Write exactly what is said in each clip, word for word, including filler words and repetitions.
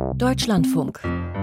Deutschlandfunk.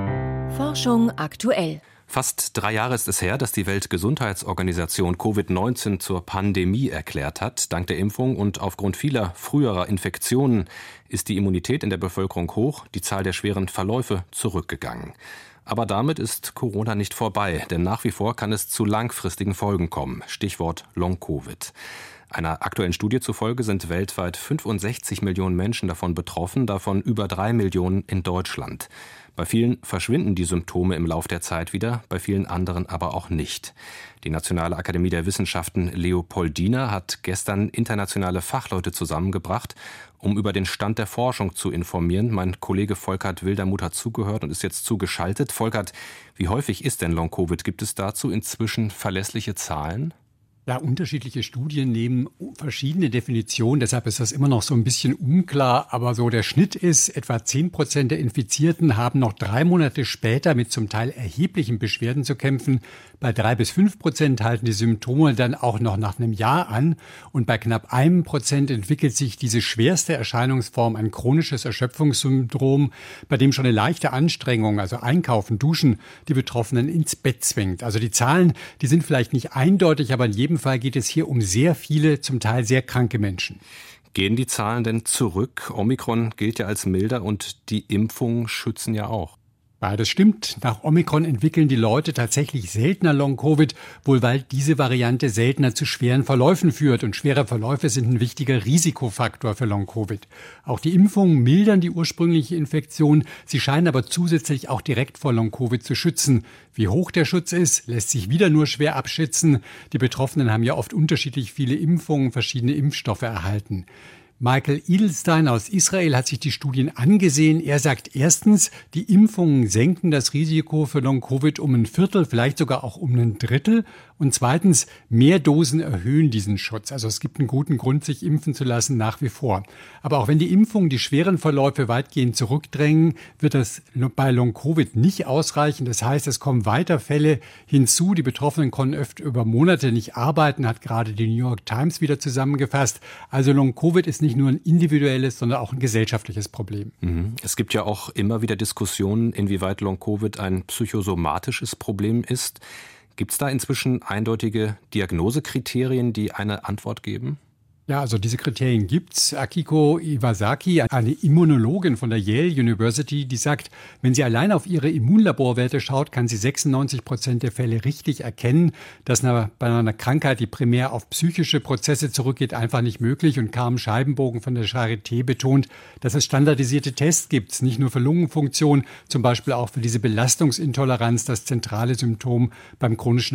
Forschung aktuell. Fast drei Jahre ist es her, dass die Weltgesundheitsorganisation Covid neunzehn zur Pandemie erklärt hat. Dank der Impfung und aufgrund vieler früherer Infektionen ist die Immunität in der Bevölkerung hoch, die Zahl der schweren Verläufe zurückgegangen. Aber damit ist Corona nicht vorbei, denn nach wie vor kann es zu langfristigen Folgen kommen. Stichwort Long-Covid. Einer aktuellen Studie zufolge sind weltweit fünfundsechzig Millionen Menschen davon betroffen, davon über drei Millionen in Deutschland. Bei vielen verschwinden die Symptome im Lauf der Zeit wieder, bei vielen anderen aber auch nicht. Die Nationale Akademie der Wissenschaften Leopoldina hat gestern internationale Fachleute zusammengebracht, um über den Stand der Forschung zu informieren. Mein Kollege Volkert Wildermuth hat zugehört und ist jetzt zugeschaltet. Volkert, wie häufig ist denn Long-Covid? Gibt es dazu inzwischen verlässliche Zahlen? Ja, unterschiedliche Studien nehmen verschiedene Definitionen, deshalb ist das immer noch so ein bisschen unklar. Aber so der Schnitt ist, etwa zehn Prozent der Infizierten haben noch drei Monate später mit zum Teil erheblichen Beschwerden zu kämpfen. Bei drei bis fünf Prozent halten die Symptome dann auch noch nach einem Jahr an. Und bei knapp einem Prozent entwickelt sich diese schwerste Erscheinungsform, ein chronisches Erschöpfungssyndrom, bei dem schon eine leichte Anstrengung, also Einkaufen, Duschen, die Betroffenen ins Bett zwingt. Also die Zahlen, die sind vielleicht nicht eindeutig, aber in jedem Fall geht es hier um sehr viele, zum Teil sehr kranke Menschen. Gehen die Zahlen denn zurück? Omikron gilt ja als milder und die Impfungen schützen ja auch. Beides stimmt. Nach Omikron entwickeln die Leute tatsächlich seltener Long-Covid, wohl weil diese Variante seltener zu schweren Verläufen führt. Und schwere Verläufe sind ein wichtiger Risikofaktor für Long-Covid. Auch die Impfungen mildern die ursprüngliche Infektion. Sie scheinen aber zusätzlich auch direkt vor Long-Covid zu schützen. Wie hoch der Schutz ist, lässt sich wieder nur schwer abschätzen. Die Betroffenen haben ja oft unterschiedlich viele Impfungen, verschiedene Impfstoffe erhalten. Michael Edelstein aus Israel hat sich die Studien angesehen. Er sagt erstens, die Impfungen senken das Risiko für Long-Covid um ein Viertel, vielleicht sogar auch um ein Drittel. Und zweitens, mehr Dosen erhöhen diesen Schutz. Also es gibt einen guten Grund, sich impfen zu lassen, nach wie vor. Aber auch wenn die Impfungen die schweren Verläufe weitgehend zurückdrängen, wird das bei Long-Covid nicht ausreichen. Das heißt, es kommen weiter Fälle hinzu. Die Betroffenen konnten oft über Monate nicht arbeiten, hat gerade die New York Times wieder zusammengefasst. Also Long-Covid ist nicht nicht nur ein individuelles, sondern auch ein gesellschaftliches Problem. Es gibt ja auch immer wieder Diskussionen, inwieweit Long-Covid ein psychosomatisches Problem ist. Gibt es da inzwischen eindeutige Diagnosekriterien, die eine Antwort geben? Ja, also diese Kriterien gibt's. Akiko Iwasaki, eine Immunologin von der Yale University, die sagt, wenn sie allein auf ihre Immunlaborwerte schaut, kann sie sechsundneunzig Prozent der Fälle richtig erkennen. Das ist bei einer Krankheit, die primär auf psychische Prozesse zurückgeht, einfach nicht möglich. Und Carmen Scheibenbogen von der Charité betont, dass es standardisierte Tests gibt, nicht nur für Lungenfunktion, zum Beispiel auch für diese Belastungsintoleranz, das zentrale Symptom beim chronischen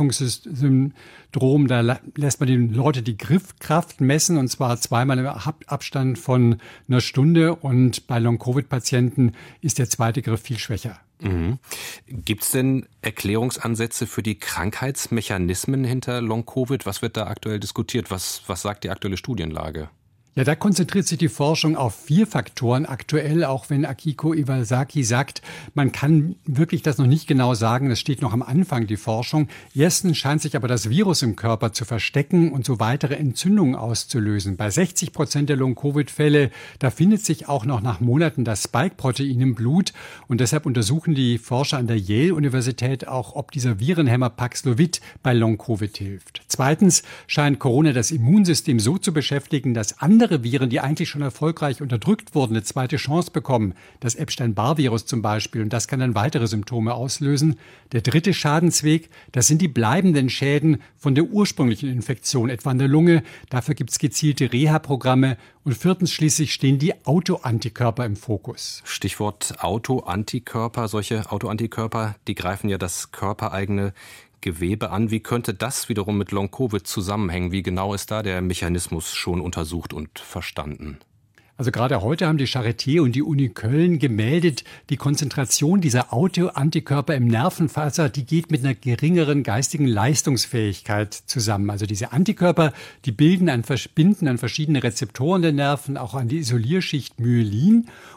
Erschöpfungssyndrom. Da lässt man den Leuten die Griffkraft messen, und zwar zweimal im Abstand von einer Stunde. Und bei Long-Covid-Patienten ist der zweite Griff viel schwächer. Mhm. Gibt es denn Erklärungsansätze für die Krankheitsmechanismen hinter Long-Covid? Was wird da aktuell diskutiert? Was, was sagt die aktuelle Studienlage? Ja, da konzentriert sich die Forschung auf vier Faktoren aktuell, auch wenn Akiko Iwasaki sagt, man kann wirklich das noch nicht genau sagen, das steht noch am Anfang, die Forschung. Erstens scheint sich aber das Virus im Körper zu verstecken und so weitere Entzündungen auszulösen. Bei sechzig Prozent der Long-Covid-Fälle, da findet sich auch noch nach Monaten das Spike-Protein im Blut und deshalb untersuchen die Forscher an der Yale-Universität auch, ob dieser Virenhemmer Paxlovid bei Long-Covid hilft. Zweitens scheint Corona das Immunsystem so zu beschäftigen, dass andere Viren, die eigentlich schon erfolgreich unterdrückt wurden, eine zweite Chance bekommen. Das Epstein-Barr-Virus zum Beispiel. Und das kann dann weitere Symptome auslösen. Der dritte Schadensweg, das sind die bleibenden Schäden von der ursprünglichen Infektion, etwa in der Lunge. Dafür gibt es gezielte Reha-Programme. Und viertens schließlich stehen die Autoantikörper im Fokus. Stichwort Autoantikörper. Solche Autoantikörper, die greifen ja das körpereigene Gewebe an. Wie könnte das wiederum mit Long-Covid zusammenhängen? Wie genau ist da der Mechanismus schon untersucht und verstanden? Also gerade heute haben die Charité und die Uni Köln gemeldet, die Konzentration dieser Autoantikörper im Nervenfaser, die geht mit einer geringeren geistigen Leistungsfähigkeit zusammen. Also diese Antikörper, die bilden ein Verbinden an verschiedene Rezeptoren der Nerven, auch an die Isolierschicht Myelin.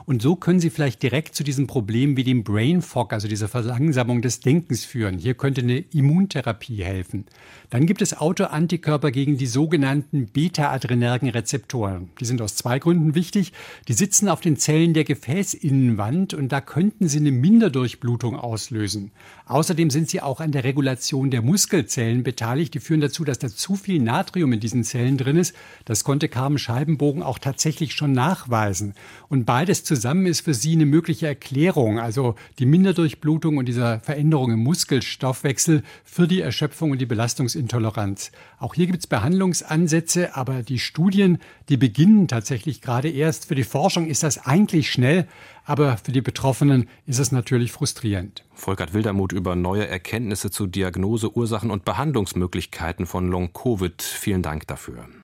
Und so können sie vielleicht direkt zu diesem Problem wie dem Brain Fog, also dieser Verlangsamung des Denkens führen. Hier könnte eine Immuntherapie helfen. Dann gibt es Autoantikörper gegen die sogenannten beta-adrenergen Rezeptoren. Die sind aus zwei Gründen wichtig. Die sitzen auf den Zellen der Gefäßinnenwand und da könnten sie eine Minderdurchblutung auslösen. Außerdem sind sie auch an der Regulation der Muskelzellen beteiligt. Die führen dazu, dass da zu viel Natrium in diesen Zellen drin ist. Das konnte Carmen Scheibenbogen auch tatsächlich schon nachweisen. Und beides zusammen ist für sie eine mögliche Erklärung, also die Minderdurchblutung und diese Veränderung im Muskelstoffwechsel für die Erschöpfung und die Belastungsintoleranz. Auch hier gibt es Behandlungsansätze, aber die Studien, die beginnen tatsächlich gerade erst. Für die Forschung ist das eigentlich schnell, aber für die Betroffenen ist es natürlich frustrierend. Volkert Wildermuth über neue Erkenntnisse zu Diagnose, Ursachen und Behandlungsmöglichkeiten von Long-Covid. Vielen Dank dafür.